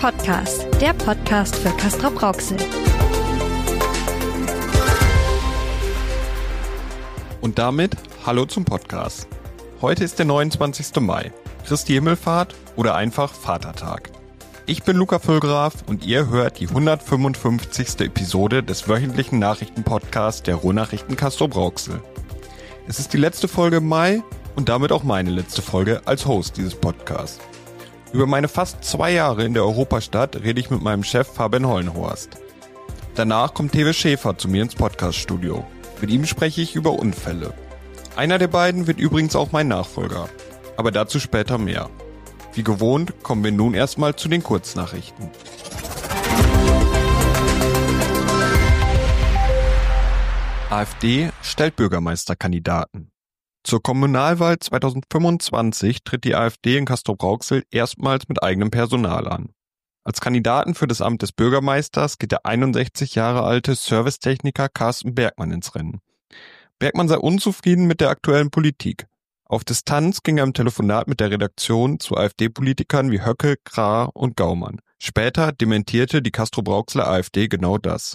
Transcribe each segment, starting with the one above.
Podcast, der Podcast für Castrop-Rauxel. Und damit hallo zum Podcast. Heute ist der 29. Mai, Christi Himmelfahrt oder einfach Vatertag. Ich bin Luca Füllgraf und ihr hört die 155. Episode des wöchentlichen Nachrichtenpodcasts der Ruhrnachrichten Castrop-Rauxel. Es ist die letzte Folge im Mai und damit auch meine letzte Folge als Host dieses Podcasts. Über meine fast 2 Jahre in der Europastadt rede ich mit meinem Chef Fabian Hollenhorst. Danach kommt Tewe Schäfer zu mir ins Podcaststudio. Mit ihm spreche ich über Unfälle. Einer der beiden wird übrigens auch mein Nachfolger. Aber dazu später mehr. Wie gewohnt kommen wir nun erstmal zu den Kurznachrichten. AfD stellt Bürgermeisterkandidaten. Zur Kommunalwahl 2025 tritt die AfD in Castrop-Rauxel erstmals mit eigenem Personal an. Als Kandidaten für das Amt des Bürgermeisters geht der 61 Jahre alte Servicetechniker Carsten Bergmann ins Rennen. Bergmann sei unzufrieden mit der aktuellen Politik. Auf Distanz ging er im Telefonat mit der Redaktion zu AfD-Politikern wie Höcke, Krah und Gaumann. Später dementierte die Castrop-Rauxeler AfD genau das.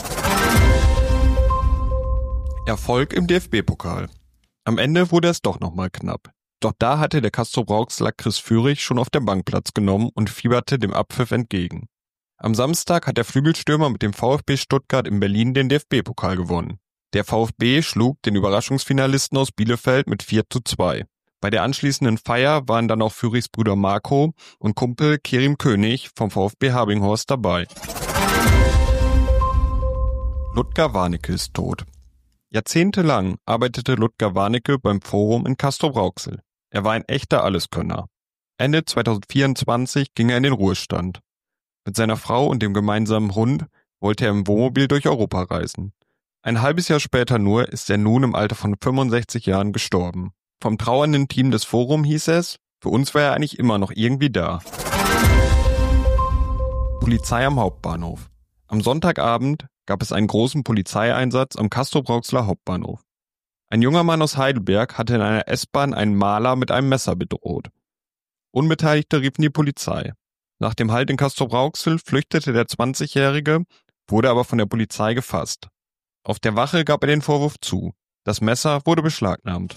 Erfolg im DFB-Pokal. Am Ende wurde es doch nochmal knapp. Doch da hatte der Castrop-Rauxeler Chris Führig schon auf der Bank Platz genommen und fieberte dem Abpfiff entgegen. Am Samstag hat der Flügelstürmer mit dem VfB Stuttgart in Berlin den DFB-Pokal gewonnen. Der VfB schlug den Überraschungsfinalisten aus Bielefeld mit 4:2. Bei der anschließenden Feier waren dann auch Führigs Bruder Marco und Kumpel Kerim König vom VfB Habinghorst dabei. Ludger Warnecke ist tot. Jahrzehntelang arbeitete Ludger Warnecke beim Forum in Castrop-Rauxel. Er war ein echter Alleskönner. Ende 2024 ging er in den Ruhestand. Mit seiner Frau und dem gemeinsamen Hund wollte er im Wohnmobil durch Europa reisen. Ein halbes Jahr später nur ist er nun im Alter von 65 Jahren gestorben. Vom trauernden Team des Forum hieß es, für uns war er eigentlich immer noch irgendwie da. Polizei am Hauptbahnhof. Am Sonntagabend gab es einen großen Polizeieinsatz am Castrop-Rauxeler Hauptbahnhof. Ein junger Mann aus Heidelberg hatte in einer S-Bahn einen Maler mit einem Messer bedroht. Unbeteiligte riefen die Polizei. Nach dem Halt in Castrop-Rauxel flüchtete der 20-Jährige, wurde aber von der Polizei gefasst. Auf der Wache gab er den Vorwurf zu. Das Messer wurde beschlagnahmt.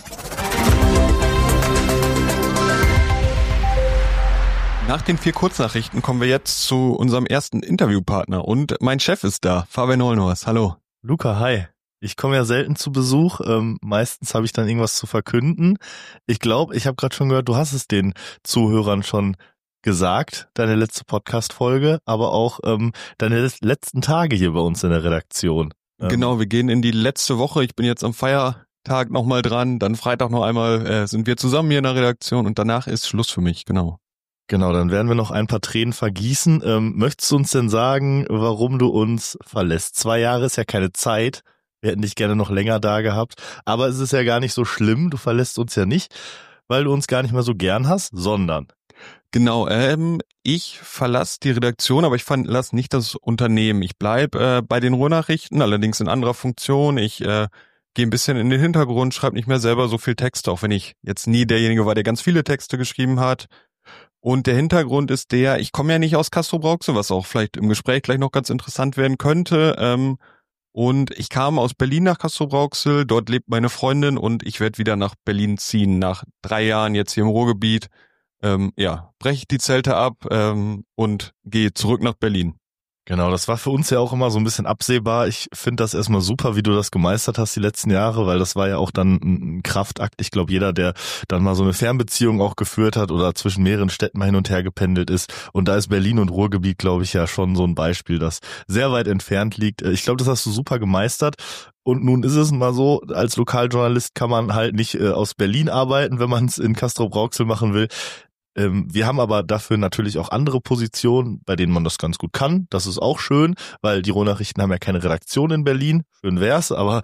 Nach den 4 Kurznachrichten kommen wir jetzt zu unserem ersten Interviewpartner und mein Chef ist da, Fabian Hollenhorst. Hallo. Luca, hi. Ich komme ja selten zu Besuch, meistens habe ich dann irgendwas zu verkünden. Ich glaube, ich habe gerade schon gehört, du hast es den Zuhörern schon gesagt, deine letzte Podcast-Folge, aber auch deine letzten Tage hier bei uns in der Redaktion. Genau, wir gehen in die letzte Woche. Ich bin jetzt am Feiertag nochmal dran, dann Freitag noch einmal sind wir zusammen hier in der Redaktion und danach ist Schluss für mich, genau. Genau, dann werden wir noch ein paar Tränen vergießen. Möchtest du uns denn sagen, warum du uns verlässt? 2 Jahre ist ja keine Zeit. Wir hätten dich gerne noch länger da gehabt. Aber es ist ja gar nicht so schlimm. Du verlässt uns ja nicht, weil du uns gar nicht mehr so gern hast, sondern... Genau, ich verlasse die Redaktion, aber ich verlasse nicht das Unternehmen. Ich bleibe bei den Ruhrnachrichten, allerdings in anderer Funktion. Ich gehe ein bisschen in den Hintergrund, schreibe nicht mehr selber so viel Texte, auch wenn ich jetzt nie derjenige war, der ganz viele Texte geschrieben hat. Und der Hintergrund ist der, ich komme ja nicht aus Castrop-Rauxel, was auch vielleicht im Gespräch gleich noch ganz interessant werden könnte. Und ich kam aus Berlin nach Castrop-Rauxel, dort lebt meine Freundin und ich werde wieder nach Berlin ziehen, nach 3 Jahren jetzt hier im Ruhrgebiet. Breche ich die Zelte ab und gehe zurück nach Berlin. Genau, das war für uns ja auch immer so ein bisschen absehbar. Ich finde das erstmal super, wie du das gemeistert hast die letzten Jahre, weil das war ja auch dann ein Kraftakt. Ich glaube, jeder, der dann mal so eine Fernbeziehung auch geführt hat oder zwischen mehreren Städten mal hin und her gependelt ist. Und da ist Berlin und Ruhrgebiet, glaube ich, ja schon so ein Beispiel, das sehr weit entfernt liegt. Ich glaube, das hast du super gemeistert. Und nun ist es mal so, als Lokaljournalist kann man halt nicht aus Berlin arbeiten, wenn man es in Castrop-Rauxel machen will. Wir haben aber dafür natürlich auch andere Positionen, bei denen man das ganz gut kann. Das ist auch schön, weil die Ruhrnachrichten haben ja keine Redaktion in Berlin. Schön wär's, aber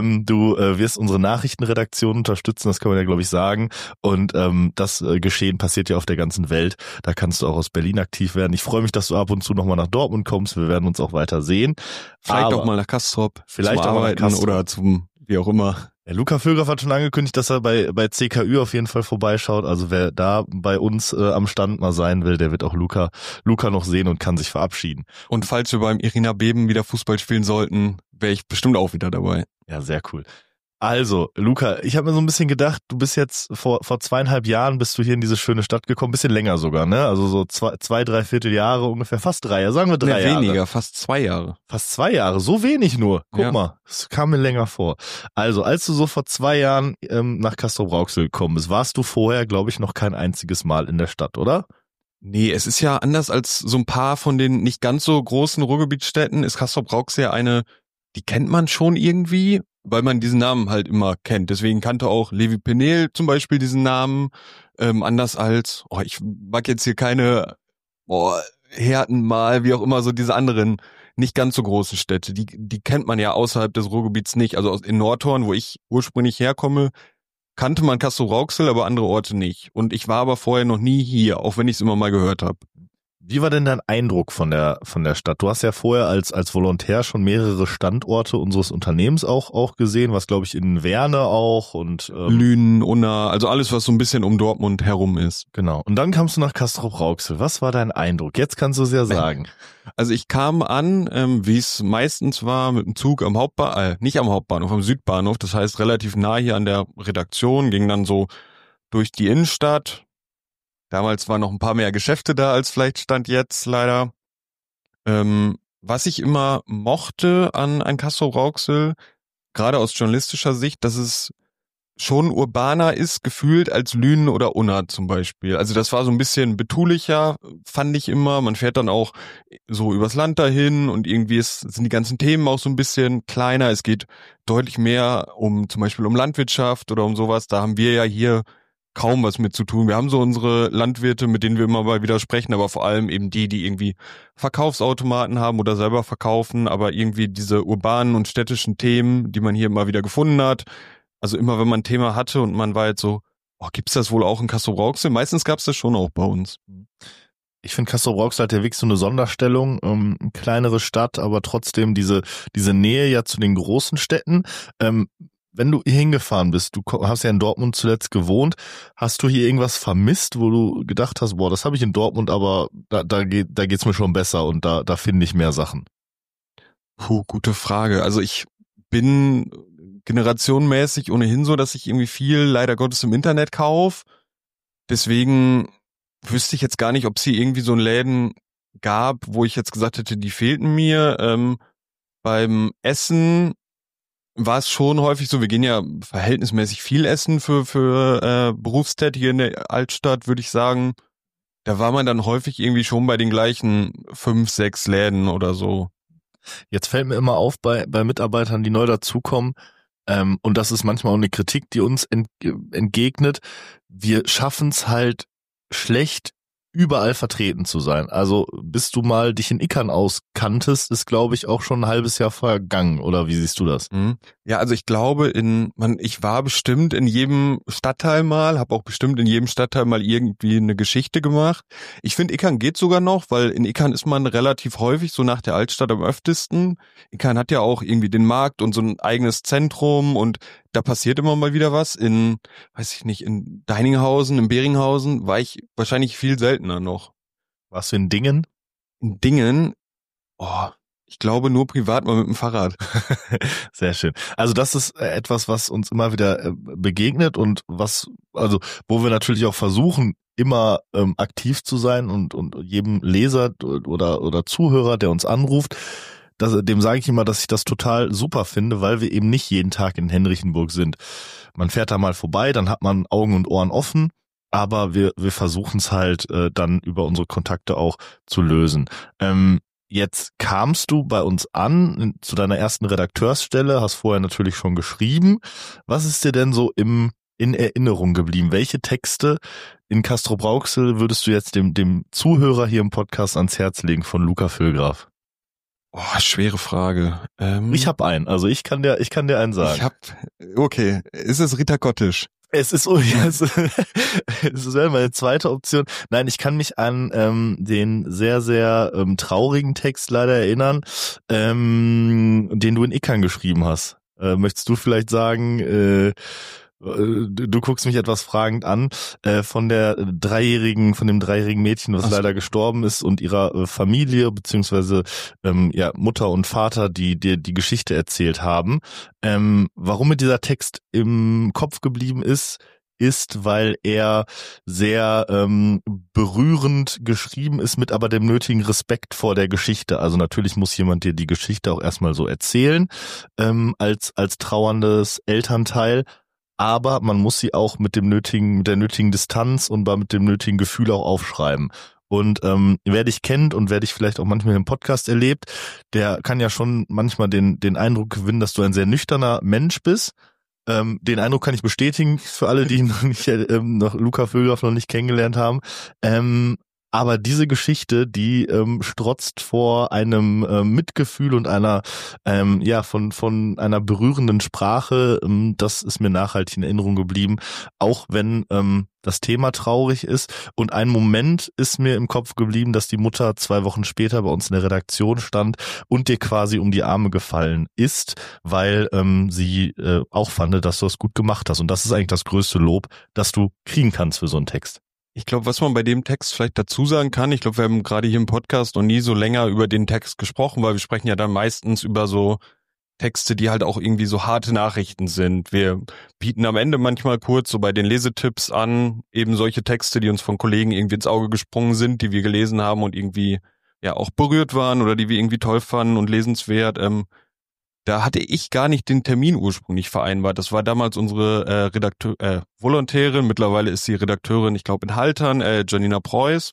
du wirst unsere Nachrichtenredaktion unterstützen, das kann man ja, glaube ich, sagen. Und das Geschehen passiert ja auf der ganzen Welt. Da kannst du auch aus Berlin aktiv werden. Ich freue mich, dass du ab und zu nochmal nach Dortmund kommst. Wir werden uns auch weiter sehen. Vielleicht auch mal nach Castrop, vielleicht zum auch mal nach Arbeiten Castrop. oder zum wie auch immer. Luca Vögraf hat schon angekündigt, dass er bei CKÜ auf jeden Fall vorbeischaut. Also wer da bei uns am Stand mal sein will, der wird auch Luca noch sehen und kann sich verabschieden. Und falls wir beim Irina Beben wieder Fußball spielen sollten, wäre ich bestimmt auch wieder dabei. Ja, sehr cool. Also, Luca, ich habe mir so ein bisschen gedacht, du bist jetzt vor 2,5 Jahren bist du hier in diese schöne Stadt gekommen, bisschen länger sogar, ne? Also so 2-3 Jahre ungefähr, fast 3 Jahre, sagen wir 3 Jahre. Weniger, fast 2 Jahre. Fast 2 Jahre, so wenig nur. Guck Ja. mal, das kam mir länger vor. Also, als du so vor 2 Jahren nach Castrop-Rauxel gekommen bist, warst du vorher, glaube ich, noch kein einziges Mal in der Stadt, oder? Nee, es ist ja anders als so ein paar von den nicht ganz so großen Ruhrgebietsstädten, ist Castrop-Rauxel ja eine, die kennt man schon irgendwie, weil man diesen Namen halt immer kennt. Deswegen kannte auch Levi Penel zum Beispiel diesen Namen, anders als, ich mag jetzt hier keine Herten wie auch immer, so diese anderen nicht ganz so großen Städte. Die kennt man ja außerhalb des Ruhrgebiets nicht. Also in Nordhorn, wo ich ursprünglich herkomme, kannte man Castrop-Rauxel, aber andere Orte nicht. Und ich war aber vorher noch nie hier, auch wenn ich es immer mal gehört habe. Wie war denn dein Eindruck von der Stadt? Du hast ja vorher als Volontär schon mehrere Standorte unseres Unternehmens auch gesehen, was glaube ich in Werne auch und Lünen, Unna, also alles, was so ein bisschen um Dortmund herum ist. Genau. Und dann kamst du nach Castrop-Rauxel. Was war dein Eindruck? Jetzt kannst du es ja sagen. Also ich kam an, wie es meistens war, mit dem Zug am nicht am Hauptbahnhof, am Südbahnhof, das heißt relativ nah hier an der Redaktion, ging dann so durch die Innenstadt. Damals waren noch ein paar mehr Geschäfte da, als vielleicht Stand jetzt leider. Was ich immer mochte an Castrop-Rauxel, gerade aus journalistischer Sicht, dass es schon urbaner ist, gefühlt als Lünen oder Unna zum Beispiel. Also das war so ein bisschen betulicher, fand ich immer. Man fährt dann auch so übers Land dahin und irgendwie sind die ganzen Themen auch so ein bisschen kleiner. Es geht deutlich mehr zum Beispiel um Landwirtschaft oder um sowas. Da haben wir ja hier kaum was mit zu tun. Wir haben so unsere Landwirte, mit denen wir immer mal wieder sprechen, aber vor allem eben die irgendwie Verkaufsautomaten haben oder selber verkaufen, aber irgendwie diese urbanen und städtischen Themen, die man hier immer wieder gefunden hat. Also immer, wenn man ein Thema hatte und man war jetzt so, gibt's das wohl auch in Castrop-Rauxel? Meistens gab's das schon auch bei uns. Ich finde Castrop-Rauxel hat ja wirklich so eine Sonderstellung, kleinere Stadt, aber trotzdem diese Nähe ja zu den großen Städten. Wenn du hier hingefahren bist, du hast ja in Dortmund zuletzt gewohnt, hast du hier irgendwas vermisst, wo du gedacht hast, das habe ich in Dortmund, aber da geht's mir schon besser und da finde ich mehr Sachen? Gute Frage. Also ich bin generationenmäßig ohnehin so, dass ich irgendwie viel leider Gottes im Internet kaufe. Deswegen wüsste ich jetzt gar nicht, ob es hier irgendwie so einen Läden gab, wo ich jetzt gesagt hätte, die fehlten mir. Beim Essen war es schon häufig so, wir gehen ja verhältnismäßig viel essen für Berufstätige in der Altstadt, würde ich sagen. Da war man dann häufig irgendwie schon bei den gleichen 5, 6 Läden oder so. Jetzt fällt mir immer auf bei Mitarbeitern, die neu dazukommen, und das ist manchmal auch eine Kritik, die uns entgegnet, wir schaffen es halt schlecht, überall vertreten zu sein. Also bis du mal dich in Ickern auskanntest, ist glaube ich auch schon ein halbes Jahr vergangen, oder wie siehst du das? Ja, also ich glaube, ich war bestimmt in jedem Stadtteil mal, habe auch bestimmt in jedem Stadtteil mal irgendwie eine Geschichte gemacht. Ich finde, Ickern geht sogar noch, weil in Ickern ist man relativ häufig so nach der Altstadt am öftesten. Ickern hat ja auch irgendwie den Markt und so ein eigenes Zentrum und da passiert immer mal wieder was. In Deininghausen, in Beringhausen war ich wahrscheinlich viel seltener noch. Warst du in Dingen? In Dingen? Ich glaube nur privat mal mit dem Fahrrad. Sehr schön. Also das ist etwas, was uns immer wieder begegnet und wo wir natürlich auch versuchen, immer aktiv zu sein und jedem Leser oder Zuhörer, der uns anruft, dem sage ich immer, dass ich das total super finde, weil wir eben nicht jeden Tag in Henrichenburg sind. Man fährt da mal vorbei, dann hat man Augen und Ohren offen, aber wir versuchen es halt dann über unsere Kontakte auch zu lösen. Jetzt kamst du bei uns an zu deiner ersten Redakteursstelle, hast vorher natürlich schon geschrieben. Was ist dir denn so in Erinnerung geblieben? Welche Texte in Castrop-Rauxel würdest du jetzt dem Zuhörer hier im Podcast ans Herz legen von Luca Vögraf? Schwere Frage. Ich habe einen, also ich kann dir einen sagen. Okay, ist es Rita Kottisch? Es wäre meine zweite Option. Nein, ich kann mich an den sehr, sehr traurigen Text leider erinnern, den du in Ickern geschrieben hast. möchtest du vielleicht sagen, du guckst mich etwas fragend an, von dem dreijährigen Mädchen, was leider gestorben ist, und ihrer Familie, beziehungsweise Mutter und Vater, die dir die Geschichte erzählt haben. Warum mir dieser Text im Kopf geblieben ist, weil er sehr berührend geschrieben ist, mit aber dem nötigen Respekt vor der Geschichte. Also natürlich muss jemand dir die Geschichte auch erstmal so erzählen, als trauerndes Elternteil. Aber man muss sie auch mit der nötigen Distanz und mit dem nötigen Gefühl auch aufschreiben. Und wer dich kennt und wer dich vielleicht auch manchmal im Podcast erlebt, der kann ja schon manchmal den Eindruck gewinnen, dass du ein sehr nüchterner Mensch bist. Den Eindruck kann ich bestätigen für alle, die noch Luca Vöglraff noch nicht kennengelernt haben. Aber diese Geschichte, die strotzt vor einem Mitgefühl und einer von einer berührenden Sprache. Das ist mir nachhaltig in Erinnerung geblieben, auch wenn das Thema traurig ist. Und ein Moment ist mir im Kopf geblieben, dass die Mutter 2 Wochen später bei uns in der Redaktion stand und dir quasi um die Arme gefallen ist, weil sie auch fand, dass du es gut gemacht hast. Und das ist eigentlich das größte Lob, das du kriegen kannst für so einen Text. Ich glaube, was man bei dem Text vielleicht dazu sagen kann, ich glaube, wir haben gerade hier im Podcast noch nie so länger über den Text gesprochen, weil wir sprechen ja dann meistens über so Texte, die halt auch irgendwie so harte Nachrichten sind. Wir bieten am Ende manchmal kurz so bei den Lesetipps an, eben solche Texte, die uns von Kollegen irgendwie ins Auge gesprungen sind, die wir gelesen haben und irgendwie ja auch berührt waren oder die wir irgendwie toll fanden und lesenswert. Da hatte ich gar nicht den Termin ursprünglich vereinbart. Das war damals unsere Volontärin, mittlerweile ist sie Redakteurin, ich glaube in Haltern, Janina Preuß.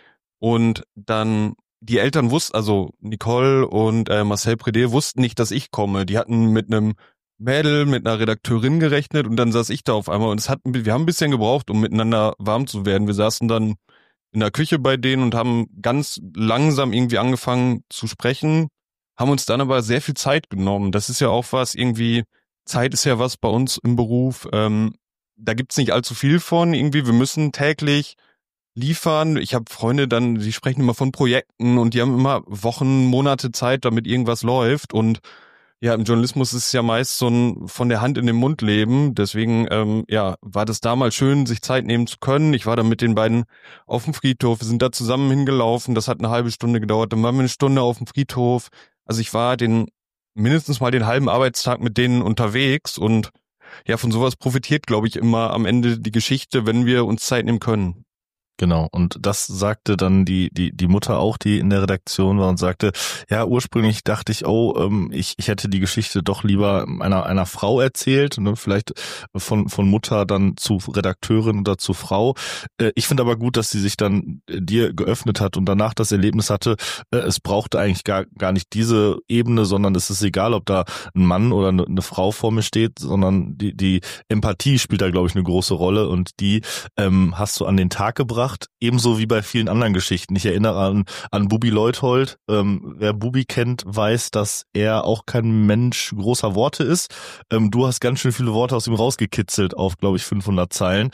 Und dann die Eltern wussten, also Nicole und Marcel Prédé wussten nicht, dass ich komme. Die hatten mit einem Mädel, mit einer Redakteurin gerechnet und dann saß ich da auf einmal. Und wir haben ein bisschen gebraucht, um miteinander warm zu werden. Wir saßen dann in der Küche bei denen und haben ganz langsam irgendwie angefangen zu sprechen, haben uns dann aber sehr viel Zeit genommen. Das ist ja auch was, irgendwie, Zeit ist ja was bei uns im Beruf, da gibt's nicht allzu viel von, irgendwie, wir müssen täglich liefern. Ich habe Freunde dann, die sprechen immer von Projekten und die haben immer Wochen, Monate Zeit, damit irgendwas läuft. Und ja, im Journalismus ist es ja meist so ein von der Hand in den Mund leben. Deswegen war das damals schön, sich Zeit nehmen zu können. Ich war dann mit den beiden auf dem Friedhof, wir sind da zusammen hingelaufen, das hat eine halbe Stunde gedauert, dann waren wir eine Stunde auf dem Friedhof. Also ich war mindestens mal den halben Arbeitstag mit denen unterwegs und ja, von sowas profitiert, glaube ich, immer am Ende die Geschichte, wenn wir uns Zeit nehmen können. Genau, und das sagte dann die Mutter auch, die in der Redaktion war und sagte, ja, ursprünglich dachte ich, ich hätte die Geschichte doch lieber einer Frau erzählt, ne, vielleicht von Mutter dann zu Redakteurin oder zu Frau. Ich finde aber gut, dass sie sich dann dir geöffnet hat und danach das Erlebnis hatte, es brauchte eigentlich gar nicht diese Ebene, sondern es ist egal, ob da ein Mann oder eine Frau vor mir steht, sondern die Empathie spielt da, glaube ich, eine große Rolle und die hast du an den Tag gebracht. Ebenso wie bei vielen anderen Geschichten. Ich erinnere an Bubi Leuthold. Wer Bubi kennt, weiß, dass er auch kein Mensch großer Worte ist. Du hast ganz schön viele Worte aus ihm rausgekitzelt auf, glaube ich, 500 Zeilen.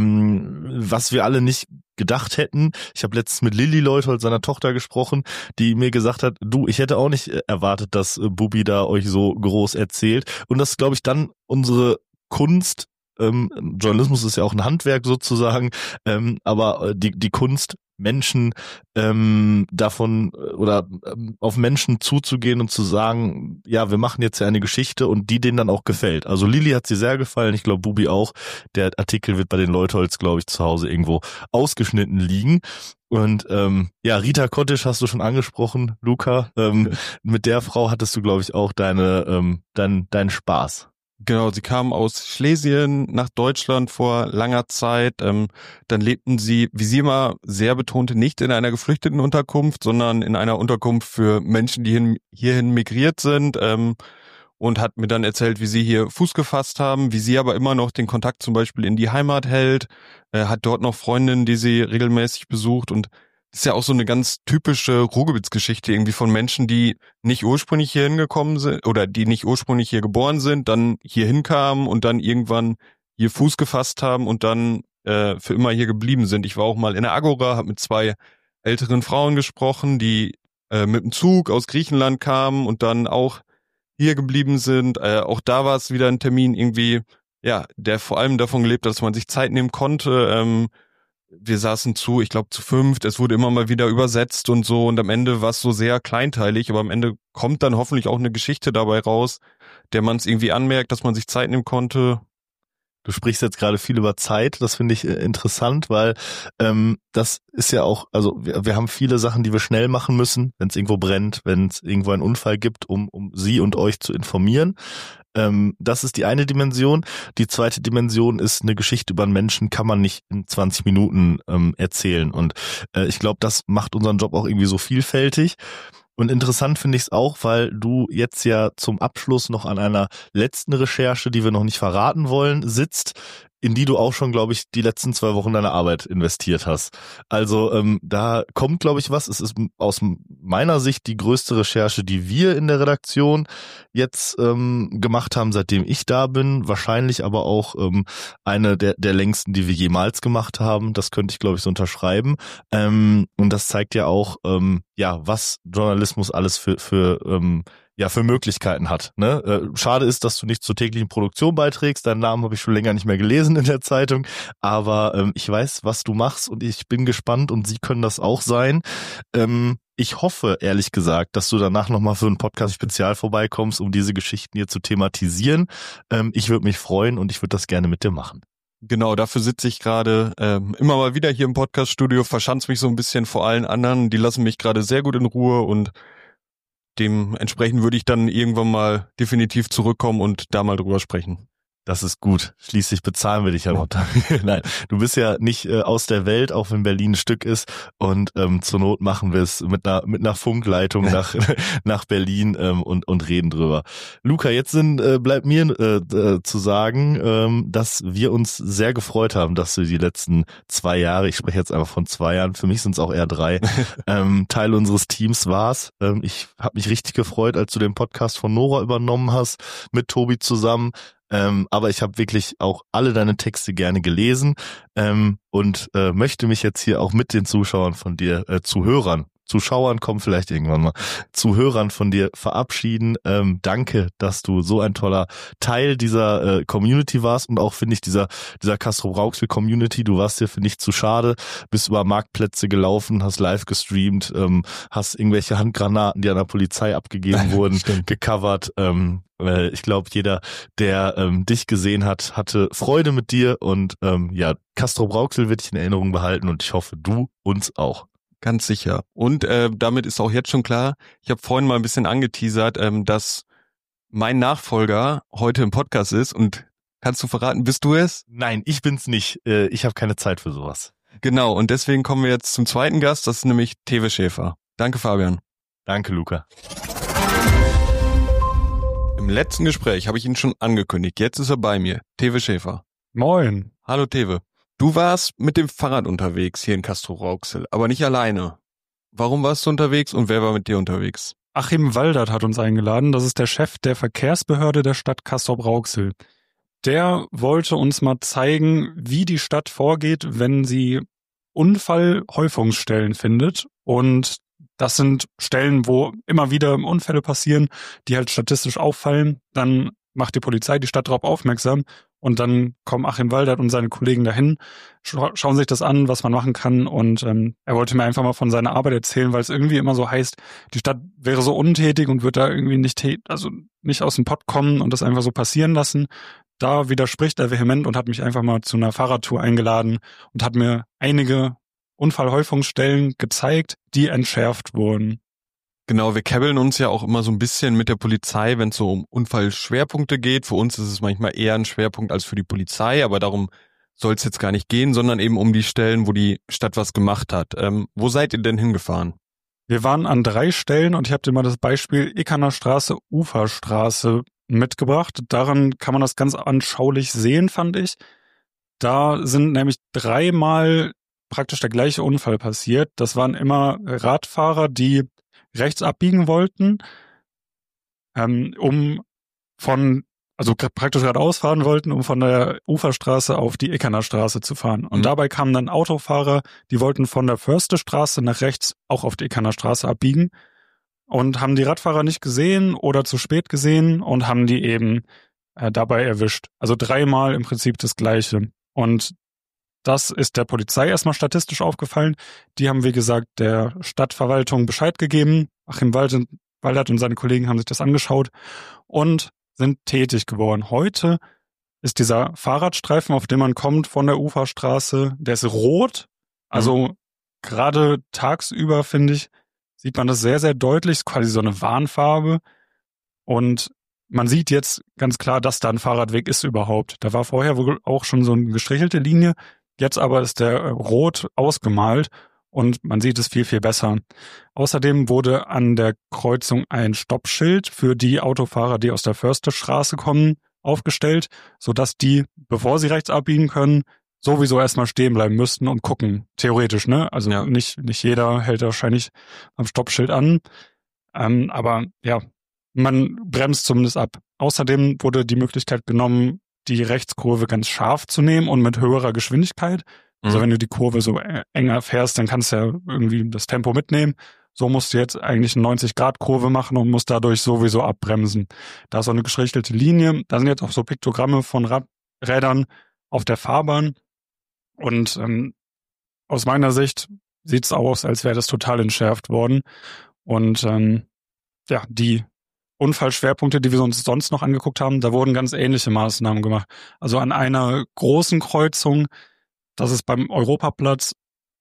Was wir alle nicht gedacht hätten. Ich habe letztens mit Lilly Leuthold, seiner Tochter, gesprochen, die mir gesagt hat, ich hätte auch nicht erwartet, dass Bubi da euch so groß erzählt. Und das ist, glaube ich, dann unsere Kunst. Journalismus ist ja auch ein Handwerk sozusagen, aber die Kunst, Menschen davon oder auf Menschen zuzugehen und zu sagen, ja, wir machen jetzt ja eine Geschichte und die denen dann auch gefällt. Also Lilly hat sie sehr gefallen, ich glaube Bubi auch. Der Artikel wird bei den Leutholds, glaube ich, zu Hause irgendwo ausgeschnitten liegen. Und Rita Kottisch hast du schon angesprochen, Luca. Mit der Frau hattest du, glaube ich, auch deinen Spaß. Genau, sie kam aus Schlesien nach Deutschland vor langer Zeit. Dann lebten sie, wie sie immer sehr betonte, nicht in einer geflüchteten Unterkunft, sondern in einer Unterkunft für Menschen, die hierhin migriert sind. Und hat mir dann erzählt, wie sie hier Fuß gefasst haben, wie sie aber immer noch den Kontakt zum Beispiel in die Heimat hält. Hat dort noch Freundinnen, die sie regelmäßig besucht und das ist ja auch so eine ganz typische Ruhrgebietsgeschichte irgendwie von Menschen, die nicht ursprünglich hier hingekommen sind oder die nicht ursprünglich hier geboren sind, dann hier hinkamen und dann irgendwann hier Fuß gefasst haben und dann für immer hier geblieben sind. Ich war auch mal in der Agora, habe mit 2 älteren Frauen gesprochen, die mit dem Zug aus Griechenland kamen und dann auch hier geblieben sind. Auch da war es wieder ein Termin irgendwie, ja, der vor allem davon gelebt hat, dass man sich Zeit nehmen konnte. Wir saßen ich glaube zu 5, es wurde immer mal wieder übersetzt und so und am Ende war es so sehr kleinteilig, aber am Ende kommt dann hoffentlich auch eine Geschichte dabei raus, der man es irgendwie anmerkt, dass man sich Zeit nehmen konnte. Du sprichst jetzt gerade viel über Zeit, das finde ich interessant, weil das ist ja auch, also wir haben viele Sachen, die wir schnell machen müssen, wenn es irgendwo brennt, wenn es irgendwo einen Unfall gibt, um Sie und euch zu informieren. Das ist die eine Dimension. Die zweite Dimension ist, eine Geschichte über einen Menschen kann man nicht in 20 Minuten erzählen und ich glaube, das macht unseren Job auch irgendwie so vielfältig. Und interessant finde ich es auch, weil du jetzt ja zum Abschluss noch an einer letzten Recherche, die wir noch nicht verraten wollen, sitzt, in die du auch schon, glaube ich, die letzten 2 Wochen deiner Arbeit investiert hast. Also da kommt, glaube ich, was. Es ist aus meiner Sicht die größte Recherche, die wir in der Redaktion jetzt gemacht haben, seitdem ich da bin. Wahrscheinlich aber auch eine der längsten, die wir jemals gemacht haben. Das könnte ich, glaube ich, so unterschreiben. Und das zeigt ja auch, was Journalismus alles für Möglichkeiten hat. Ne? Schade ist, dass du nicht zur täglichen Produktion beiträgst. Deinen Namen habe ich schon länger nicht mehr gelesen in der Zeitung. Aber ich weiß, was du machst und ich bin gespannt und Sie können das auch sein. Ich hoffe, ehrlich gesagt, dass du danach nochmal für einen Podcast-Spezial vorbeikommst, um diese Geschichten hier zu thematisieren. Ich würde mich freuen und ich würde das gerne mit dir machen. Genau, dafür sitze ich gerade immer mal wieder hier im Podcast-Studio, verschanze mich so ein bisschen vor allen anderen. Die lassen mich gerade sehr gut in Ruhe und dementsprechend würde ich dann irgendwann mal definitiv zurückkommen und da mal drüber sprechen. Das ist gut. Schließlich bezahlen wir dich ja noch. Nein, du bist ja nicht aus der Welt, auch wenn Berlin ein Stück ist. Und zur Not machen wir es mit einer Funkleitung nach Berlin und reden drüber. Luca, jetzt bleibt mir zu sagen, dass wir uns sehr gefreut haben, dass du die letzten 2 Jahre, ich spreche jetzt einfach von 2 Jahren, für mich sind es auch eher 3, Teil unseres Teams warst. Ich habe mich richtig gefreut, als du den Podcast von Nora übernommen hast, mit Tobi zusammen. Aber ich habe wirklich auch alle deine Texte gerne gelesen und möchte mich jetzt hier auch mit den Zuschauern von dir, Zuschauern kommen vielleicht irgendwann mal, Zuhörern von dir verabschieden. Danke, dass du so ein toller Teil dieser Community warst und auch, finde ich, dieser Castrop-Rauxel-Community. Du warst dir für nicht zu schade, bist über Marktplätze gelaufen, hast live gestreamt, hast irgendwelche Handgranaten, die an der Polizei abgegeben wurden, gecovert. Ich glaube, jeder, der dich gesehen hat, hatte Freude mit dir und Castrop-Rauxel wird dich in Erinnerung behalten und ich hoffe, du uns auch. Ganz sicher. Und damit ist auch jetzt schon klar, ich habe vorhin mal ein bisschen angeteasert, dass mein Nachfolger heute im Podcast ist. Und kannst du verraten, bist du es? Nein, ich bin's nicht. Ich habe keine Zeit für sowas. Genau, und deswegen kommen wir jetzt zum zweiten Gast, das ist nämlich Tewe Schäfer. Danke, Fabian. Danke, Luca. Im letzten Gespräch habe ich ihn schon angekündigt. Jetzt ist er bei mir. Tewe Schäfer. Moin. Hallo, Tewe. Du warst mit dem Fahrrad unterwegs hier in Castrop-Rauxel, aber nicht alleine. Warum warst du unterwegs und wer war mit dir unterwegs? Achim Waldert hat uns eingeladen. Das ist der Chef der Verkehrsbehörde der Stadt Castrop-Rauxel. Der wollte uns mal zeigen, wie die Stadt vorgeht, wenn sie Unfallhäufungsstellen findet. Und das sind Stellen, wo immer wieder Unfälle passieren, die halt statistisch auffallen. Dann macht die Polizei die Stadt darauf aufmerksam. Und dann kommen Achim Waldert und seine Kollegen dahin, schauen sich das an, was man machen kann. Und er wollte mir einfach mal von seiner Arbeit erzählen, weil es irgendwie immer so heißt, die Stadt wäre so untätig und wird da irgendwie nicht aus dem Pott kommen und das einfach so passieren lassen. Da widerspricht er vehement und hat mich einfach mal zu einer Fahrradtour eingeladen und hat mir einige Unfallhäufungsstellen gezeigt, die entschärft wurden. Genau, wir käbbeln uns ja auch immer so ein bisschen mit der Polizei, wenn es so um Unfallschwerpunkte geht. Für uns ist es manchmal eher ein Schwerpunkt als für die Polizei, aber darum soll es jetzt gar nicht gehen, sondern eben um die Stellen, wo die Stadt was gemacht hat. Wo seid ihr denn hingefahren? Wir waren an 3 Stellen und ich habe dir mal das Beispiel Eckerner Straße, Uferstraße mitgebracht. Daran kann man das ganz anschaulich sehen, fand ich. Da sind nämlich 3-mal praktisch der gleiche Unfall passiert. Das waren immer Radfahrer, die rechts abbiegen wollten, praktisch geradeaus fahren wollten, um von der Uferstraße auf die Eckerner Straße zu fahren. Und dabei kamen dann Autofahrer, die wollten von der Förstestraße nach rechts auch auf die Eckerner Straße abbiegen. und haben die Radfahrer nicht gesehen oder zu spät gesehen und haben die eben dabei erwischt. Also 3-mal im Prinzip das Gleiche. Und das ist der Polizei erstmal statistisch aufgefallen. Die haben, wie gesagt, der Stadtverwaltung Bescheid gegeben. Achim Waldert und seine Kollegen haben sich das angeschaut und sind tätig geworden. Heute ist dieser Fahrradstreifen, auf dem man kommt von der Uferstraße, der ist rot. Also gerade tagsüber, finde ich, sieht man das sehr, sehr deutlich. Ist quasi so eine Warnfarbe. Und man sieht jetzt ganz klar, dass da ein Fahrradweg ist überhaupt. Da war vorher wohl auch schon so eine gestrichelte Linie. Jetzt aber ist der rot ausgemalt und man sieht es viel, viel besser. Außerdem wurde an der Kreuzung ein Stoppschild für die Autofahrer, die aus der Försterstraße kommen, aufgestellt, sodass die, bevor sie rechts abbiegen können, sowieso erstmal stehen bleiben müssten und gucken. Theoretisch, ne? Also nicht jeder hält wahrscheinlich am Stoppschild an. Aber ja, man bremst zumindest ab. Außerdem wurde die Möglichkeit genommen, die Rechtskurve ganz scharf zu nehmen und mit höherer Geschwindigkeit. Also wenn du die Kurve so enger fährst, dann kannst du ja irgendwie das Tempo mitnehmen. So musst du jetzt eigentlich eine 90-Grad-Kurve machen und musst dadurch sowieso abbremsen. Da ist so eine gestrichelte Linie. Da sind jetzt auch so Piktogramme von Rädern auf der Fahrbahn. Und aus meiner Sicht sieht es aus, als wäre das total entschärft worden. Und die Unfallschwerpunkte, die wir uns sonst noch angeguckt haben, da wurden ganz ähnliche Maßnahmen gemacht. Also an einer großen Kreuzung, das ist beim Europaplatz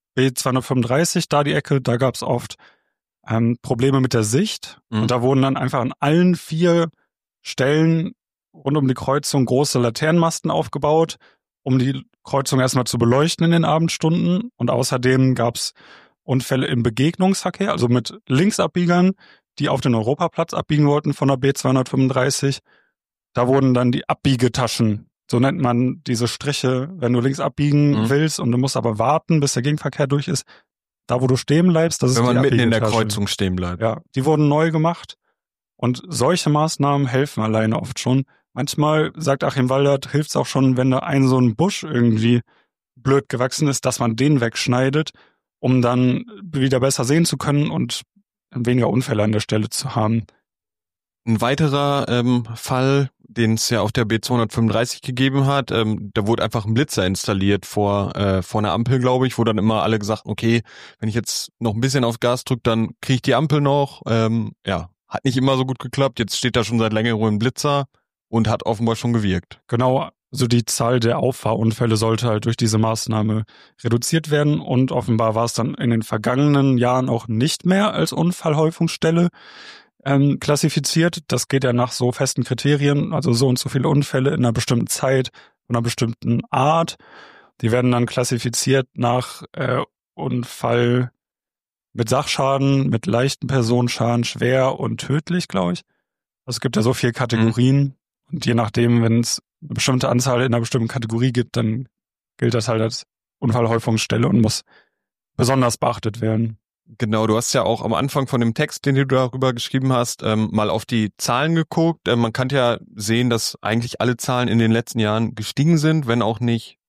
B235, da die Ecke, da gab es oft Probleme mit der Sicht. Und da wurden dann einfach an allen 4 Stellen rund um die Kreuzung große Laternenmasten aufgebaut, um die Kreuzung erstmal zu beleuchten in den Abendstunden. Und außerdem gab es Unfälle im Begegnungsverkehr, also mit Linksabbiegern, die auf den Europaplatz abbiegen wollten von der B235. Da wurden dann die Abbiegetaschen, so nennt man diese Striche, wenn du links abbiegen willst und du musst aber warten, bis der Gegenverkehr durch ist. Da, wo du stehen bleibst, das ist die Wenn man mitten in der Abbiegetasche. Kreuzung stehen bleibt. Ja, die wurden neu gemacht und solche Maßnahmen helfen alleine oft schon. Manchmal, sagt Achim Waldert, hilft es auch schon, wenn da so ein Busch irgendwie blöd gewachsen ist, dass man den wegschneidet, um dann wieder besser sehen zu können und weniger Unfälle an der Stelle zu haben. Ein weiterer Fall, den es ja auf der B235 gegeben hat, da wurde einfach ein Blitzer installiert vor einer Ampel, glaube ich, wo dann immer alle gesagt, okay, wenn ich jetzt noch ein bisschen aufs Gas drücke, dann kriege ich die Ampel noch. Hat nicht immer so gut geklappt. Jetzt steht da schon seit längerem ein Blitzer und hat offenbar schon gewirkt. Genau, also die Zahl der Auffahrunfälle sollte halt durch diese Maßnahme reduziert werden und offenbar war es dann in den vergangenen Jahren auch nicht mehr als Unfallhäufungsstelle klassifiziert. Das geht ja nach so festen Kriterien, also so und so viele Unfälle in einer bestimmten Zeit, von einer bestimmten Art. Die werden dann klassifiziert nach Unfall mit Sachschaden, mit leichten Personenschaden, schwer und tödlich, glaube ich. Also es gibt ja so 4 Kategorien und je nachdem, wenn es eine bestimmte Anzahl in einer bestimmten Kategorie gibt, dann gilt das halt als Unfallhäufungsstelle und muss besonders beachtet werden. Genau, du hast ja auch am Anfang von dem Text, den du darüber geschrieben hast, mal auf die Zahlen geguckt. Man kann ja sehen, dass eigentlich alle Zahlen in den letzten Jahren gestiegen sind, wenn auch nicht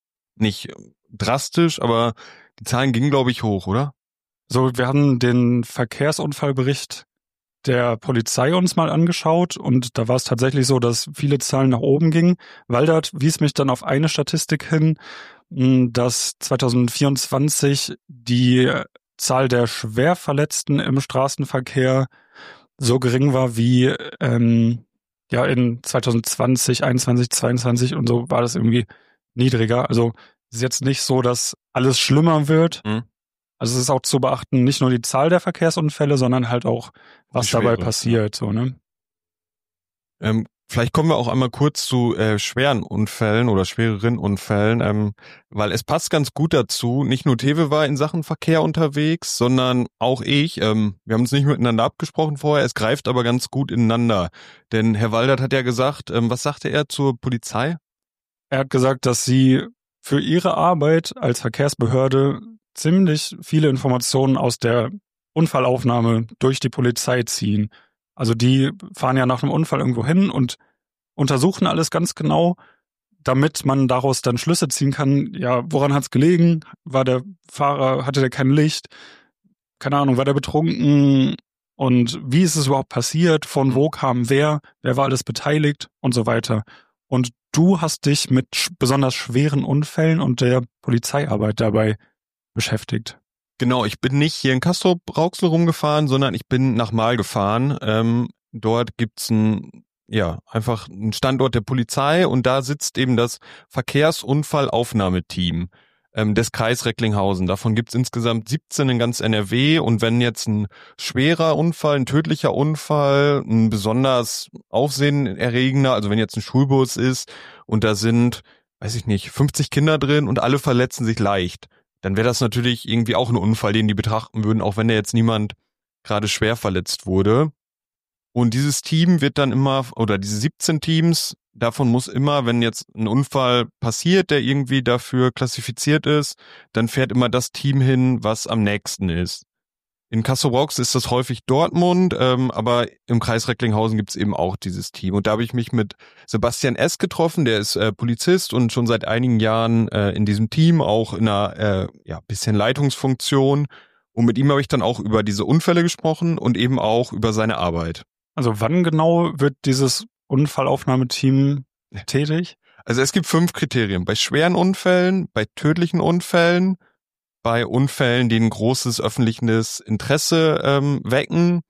drastisch, aber die Zahlen gingen, glaube ich, hoch, oder? So, wir haben den Verkehrsunfallbericht der Polizei uns mal angeschaut und da war es tatsächlich so, dass viele Zahlen nach oben gingen. Waldert wies mich dann auf eine Statistik hin, dass 2024 die Zahl der Schwerverletzten im Straßenverkehr so gering war wie in 2020, 21, 22 und so war das irgendwie niedriger. Also es ist jetzt nicht so, dass alles schlimmer wird. Also es ist auch zu beachten, nicht nur die Zahl der Verkehrsunfälle, sondern halt auch, was dabei passiert. So, ne? Vielleicht kommen wir auch einmal kurz zu schweren Unfällen oder schwereren Unfällen, weil es passt ganz gut dazu. Nicht nur Tewe war in Sachen Verkehr unterwegs, sondern auch ich. Wir haben uns nicht miteinander abgesprochen vorher, es greift aber ganz gut ineinander. Denn Herr Waldert hat ja gesagt, was sagte er zur Polizei? Er hat gesagt, dass sie für ihre Arbeit als Verkehrsbehörde ziemlich viele Informationen aus der Unfallaufnahme durch die Polizei ziehen. Also die fahren ja nach einem Unfall irgendwo hin und untersuchen alles ganz genau, damit man daraus dann Schlüsse ziehen kann, ja, woran hat's gelegen? War der Fahrer, hatte der kein Licht? Keine Ahnung, war der betrunken? und wie ist es überhaupt passiert, von wo kam wer war alles beteiligt und so weiter. Und du hast dich mit besonders schweren Unfällen und der Polizeiarbeit dabei beschäftigt. Genau, ich bin nicht hier in Castrop-Rauxel rumgefahren, sondern ich bin nach Marl gefahren. Dort gibt's einfach einen Standort der Polizei und da sitzt eben das Verkehrsunfallaufnahmeteam des Kreis Recklinghausen. Davon gibt's insgesamt 17 in ganz NRW und wenn jetzt ein schwerer Unfall, ein tödlicher Unfall, ein besonders aufsehenerregender, also wenn jetzt ein Schulbus ist und da sind, 50 Kinder drin und alle verletzen sich leicht, dann wäre das natürlich irgendwie auch ein Unfall, den die betrachten würden, auch wenn da jetzt niemand gerade schwer verletzt wurde. Und dieses Team wird dann immer, oder diese 17 Teams, davon muss immer, wenn jetzt ein Unfall passiert, der irgendwie dafür klassifiziert ist, dann fährt immer das Team hin, was am nächsten ist. In Castrop-Rauxel ist das häufig Dortmund, aber im Kreis Recklinghausen gibt es eben auch dieses Team. Und da habe ich mich mit Sebastian S. getroffen, der ist Polizist und schon seit einigen Jahren in diesem Team, auch in einer bisschen Leitungsfunktion. Und mit ihm habe ich dann auch über diese Unfälle gesprochen und eben auch über seine Arbeit. Also wann genau wird dieses Unfallaufnahmeteam tätig? Also es gibt 5 Kriterien. Bei schweren Unfällen, bei tödlichen Unfällen, bei Unfällen, die ein großes öffentliches Interesse wecken,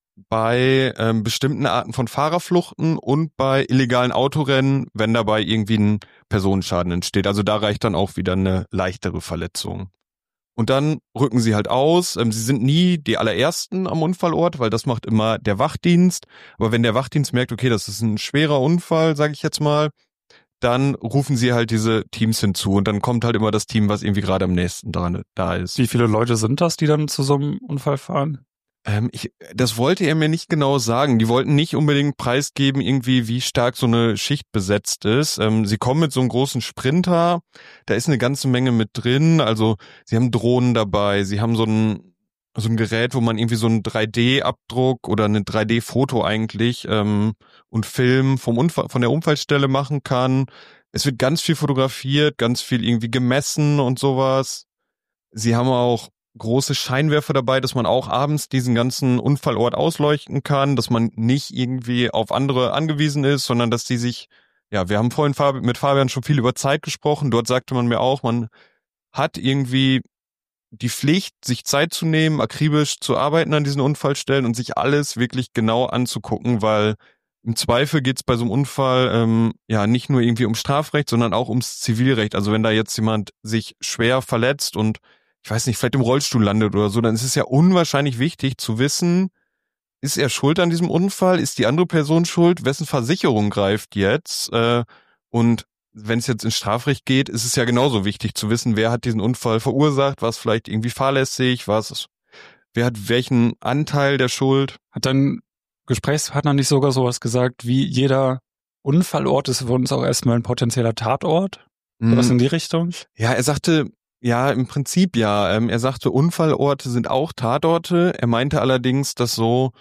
bei bestimmten Arten von Fahrerfluchten und bei illegalen Autorennen, wenn dabei irgendwie ein Personenschaden entsteht. Also da reicht dann auch wieder eine leichtere Verletzung. Und dann rücken sie halt aus. Sie sind nie die allerersten am Unfallort, weil das macht immer der Wachdienst. Aber wenn der Wachdienst merkt, okay, das ist ein schwerer Unfall, sage ich jetzt mal, dann rufen sie halt diese Teams hinzu und dann kommt halt immer das Team, was irgendwie gerade am nächsten da ist. Wie viele Leute sind das, die dann zu so einem Unfall fahren? Das wollte er mir nicht genau sagen. Die wollten nicht unbedingt preisgeben, irgendwie, wie stark so eine Schicht besetzt ist. Sie kommen mit so einem großen Sprinter, da ist eine ganze Menge mit drin. Also sie haben Drohnen dabei, sie haben so ein Gerät, wo man irgendwie so einen 3D-Abdruck oder eine 3D-Foto eigentlich und Film von der Unfallstelle machen kann. Es wird ganz viel fotografiert, ganz viel irgendwie gemessen und sowas. Sie haben auch große Scheinwerfer dabei, dass man auch abends diesen ganzen Unfallort ausleuchten kann, dass man nicht irgendwie auf andere angewiesen ist, sondern dass die sich, wir haben vorhin mit Fabian schon viel über Zeit gesprochen, dort sagte man mir auch, man hat irgendwie die Pflicht, sich Zeit zu nehmen, akribisch zu arbeiten an diesen Unfallstellen und sich alles wirklich genau anzugucken, weil im Zweifel geht's bei so einem Unfall nicht nur irgendwie um Strafrecht, sondern auch ums Zivilrecht. Also wenn da jetzt jemand sich schwer verletzt und ich weiß nicht, vielleicht im Rollstuhl landet oder so, dann ist es ja unwahrscheinlich wichtig zu wissen, ist er schuld an diesem Unfall? Ist die andere Person schuld? Wessen Versicherung greift jetzt? Und wenn es jetzt ins Strafrecht geht, ist es ja genauso wichtig zu wissen, wer hat diesen Unfall verursacht, war es vielleicht irgendwie fahrlässig, wer hat welchen Anteil der Schuld? Hat dein Gesprächspartner nicht sogar sowas gesagt, wie jeder Unfallort ist für uns auch erstmal ein potenzieller Tatort? Was in die Richtung? Ja, er sagte, ja, im Prinzip ja. Er sagte, Unfallorte sind auch Tatorte. Er meinte allerdings, dass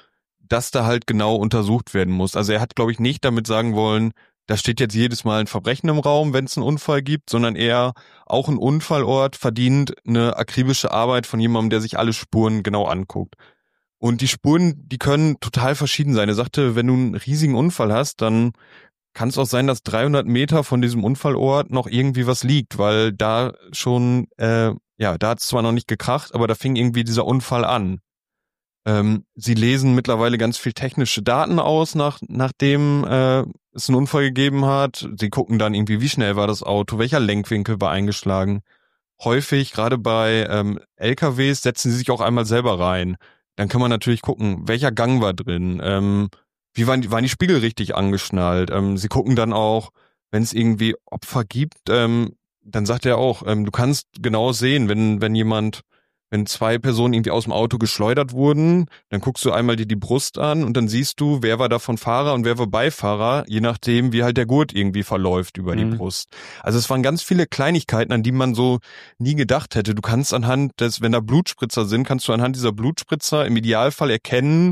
da halt genau untersucht werden muss. Also er hat, glaube ich, nicht damit sagen wollen, da steht jetzt jedes Mal ein Verbrechen im Raum, wenn es einen Unfall gibt, sondern eher auch ein Unfallort verdient eine akribische Arbeit von jemandem, der sich alle Spuren genau anguckt. Und die Spuren, die können total verschieden sein. Er sagte, wenn du einen riesigen Unfall hast, dann kann es auch sein, dass 300 Meter von diesem Unfallort noch irgendwie was liegt, weil da schon, da hat es zwar noch nicht gekracht, aber da fing irgendwie dieser Unfall an. Sie lesen mittlerweile ganz viel technische Daten aus, nachdem es einen Unfall gegeben hat. Sie gucken dann irgendwie, wie schnell war das Auto, welcher Lenkwinkel war eingeschlagen. Häufig, gerade bei LKWs, setzen sie sich auch einmal selber rein. Dann kann man natürlich gucken, welcher Gang war drin, wie waren die Spiegel richtig angeschnallt. Sie gucken dann auch, wenn es irgendwie Opfer gibt, dann sagt er auch, du kannst genau sehen, wenn 2 Personen irgendwie aus dem Auto geschleudert wurden, dann guckst du einmal dir die Brust an und dann siehst du, wer war davon Fahrer und wer war Beifahrer, je nachdem, wie halt der Gurt irgendwie verläuft über die Brust. Also es waren ganz viele Kleinigkeiten, an die man so nie gedacht hätte. Du kannst wenn da Blutspritzer sind, kannst du anhand dieser Blutspritzer im Idealfall erkennen,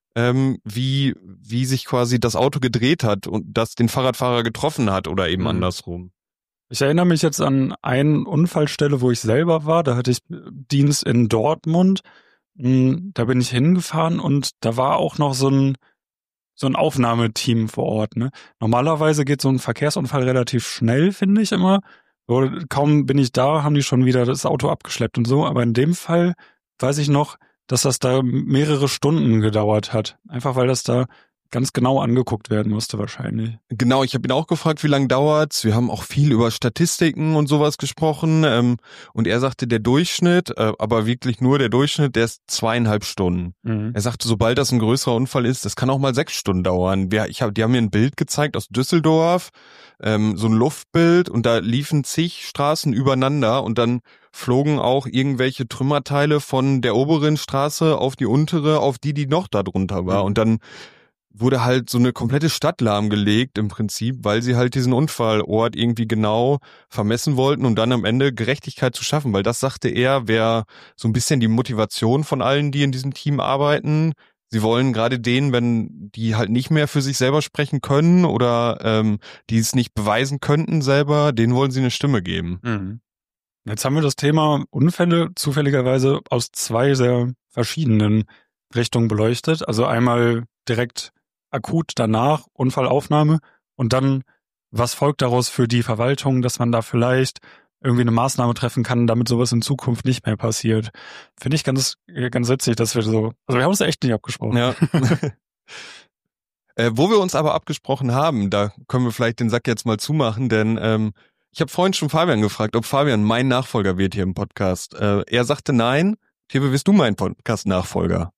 wie sich quasi das Auto gedreht hat und das den Fahrradfahrer getroffen hat oder eben andersrum. Ich erinnere mich jetzt an eine Unfallstelle, wo ich selber war. Da hatte ich Dienst in Dortmund. Da bin ich hingefahren und da war auch noch so ein Aufnahmeteam vor Ort. Ne? Normalerweise geht so ein Verkehrsunfall relativ schnell, finde ich immer. So, kaum bin ich da, haben die schon wieder das Auto abgeschleppt und so. Aber in dem Fall weiß ich noch, dass das da mehrere Stunden gedauert hat. Einfach weil das da ganz genau angeguckt werden musste wahrscheinlich. Genau, ich habe ihn auch gefragt, wie lange dauert's. Wir haben auch viel über Statistiken und sowas gesprochen. Und er sagte, der Durchschnitt, aber wirklich nur der Durchschnitt, der ist 2,5 Stunden. Mhm. Er sagte, sobald das ein größerer Unfall ist, das kann auch mal 6 Stunden dauern. Die haben mir ein Bild gezeigt aus Düsseldorf, so ein Luftbild, und da liefen zig Straßen übereinander und dann flogen auch irgendwelche Trümmerteile von der oberen Straße auf die untere, auf die noch da drunter war. Und dann wurde halt so eine komplette Stadt lahmgelegt im Prinzip, weil sie halt diesen Unfallort irgendwie genau vermessen wollten und dann am Ende Gerechtigkeit zu schaffen, weil das, sagte er, wäre so ein bisschen die Motivation von allen, die in diesem Team arbeiten. Sie wollen gerade denen, wenn die halt nicht mehr für sich selber sprechen können oder die es nicht beweisen könnten selber, denen wollen sie eine Stimme geben. Mhm. Jetzt haben wir das Thema Unfälle zufälligerweise aus 2 sehr verschiedenen Richtungen beleuchtet. Also einmal direkt akut danach, Unfallaufnahme, und dann, was folgt daraus für die Verwaltung, dass man da vielleicht irgendwie eine Maßnahme treffen kann, damit sowas in Zukunft nicht mehr passiert. Finde ich ganz witzig, dass wir so, also wir haben uns echt nicht abgesprochen. Ja. Wo wir uns aber abgesprochen haben, da können wir vielleicht den Sack jetzt mal zumachen, denn ich habe vorhin schon Fabian gefragt, ob Fabian mein Nachfolger wird hier im Podcast. Er sagte nein. Tebe, bist du mein Podcast-Nachfolger?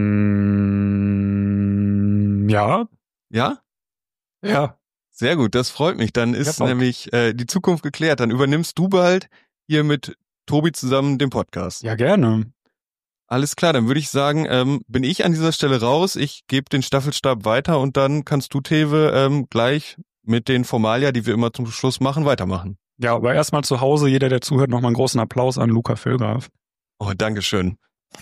Ja. Ja? Ja. Sehr gut, das freut mich. Dann ist nämlich die Zukunft geklärt. Dann übernimmst du bald hier mit Tobi zusammen den Podcast. Ja, gerne. Alles klar, dann würde ich sagen, bin ich an dieser Stelle raus. Ich gebe den Staffelstab weiter und dann kannst du, Teve, gleich mit den Formalia, die wir immer zum Schluss machen, weitermachen. Ja, aber erstmal zu Hause, jeder, der zuhört, nochmal einen großen Applaus an Luca Völlgraf. Oh, Dankeschön.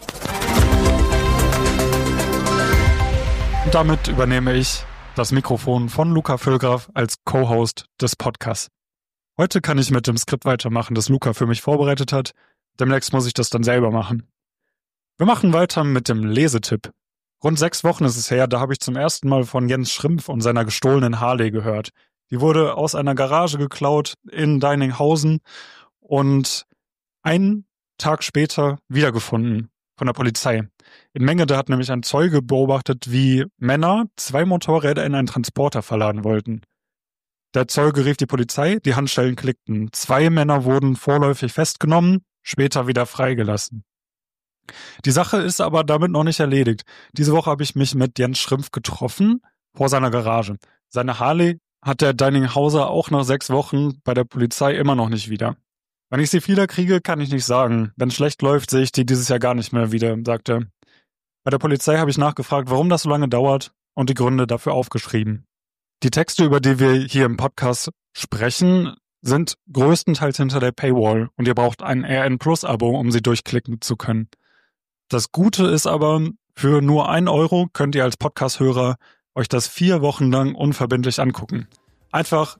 Und damit übernehme ich das Mikrofon von Luca Völlgraf als Co-Host des Podcasts. Heute kann ich mit dem Skript weitermachen, das Luca für mich vorbereitet hat. Demnächst muss ich das dann selber machen. Wir machen weiter mit dem Lesetipp. Rund 6 Wochen ist es her, da habe ich zum ersten Mal von Jens Schrimpf und seiner gestohlenen Harley gehört. Die wurde aus einer Garage geklaut in Deininghausen und einen Tag später wiedergefunden von der Polizei. In Mengede hat nämlich ein Zeuge beobachtet, wie Männer 2 Motorräder in einen Transporter verladen wollten. Der Zeuge rief die Polizei, die Handschellen klickten. 2 Männer wurden vorläufig festgenommen, später wieder freigelassen. Die Sache ist aber damit noch nicht erledigt. Diese Woche habe ich mich mit Jens Schrimpf getroffen, vor seiner Garage. Seine Harley hat der Deininghauser auch nach 6 Wochen bei der Polizei immer noch nicht wieder. Wenn ich sie wiederkriege, kann ich nicht sagen. Wenn es schlecht läuft, sehe ich die dieses Jahr gar nicht mehr wieder, sagt er. Bei der Polizei habe ich nachgefragt, warum das so lange dauert und die Gründe dafür aufgeschrieben. Die Texte, über die wir hier im Podcast sprechen, sind größtenteils hinter der Paywall und ihr braucht ein RN-Plus-Abo, um sie durchklicken zu können. Das Gute ist aber, für nur 1 € könnt ihr als Podcast-Hörer euch das 4 Wochen lang unverbindlich angucken. Einfach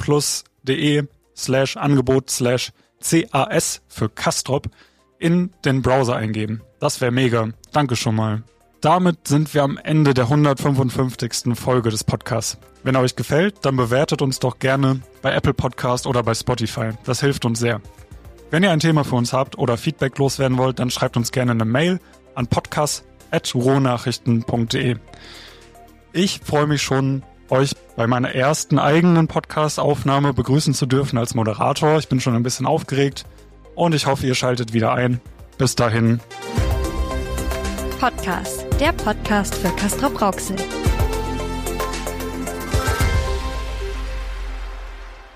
rnplus.de/Angebot/CAS für Kastrop in den Browser eingeben. Das wäre mega. Danke schon mal. Damit sind wir am Ende der 155. Folge des Podcasts. Wenn er euch gefällt, dann bewertet uns doch gerne bei Apple Podcast oder bei Spotify. Das hilft uns sehr. Wenn ihr ein Thema für uns habt oder Feedback loswerden wollt, dann schreibt uns gerne eine Mail an podcast@ruhrnachrichten.de. Ich freue mich schon, euch bei meiner ersten eigenen Podcast-Aufnahme begrüßen zu dürfen als Moderator. Ich bin schon ein bisschen aufgeregt und ich hoffe, ihr schaltet wieder ein. Bis dahin. Podcast, der Podcast für Castrop-Rauxel.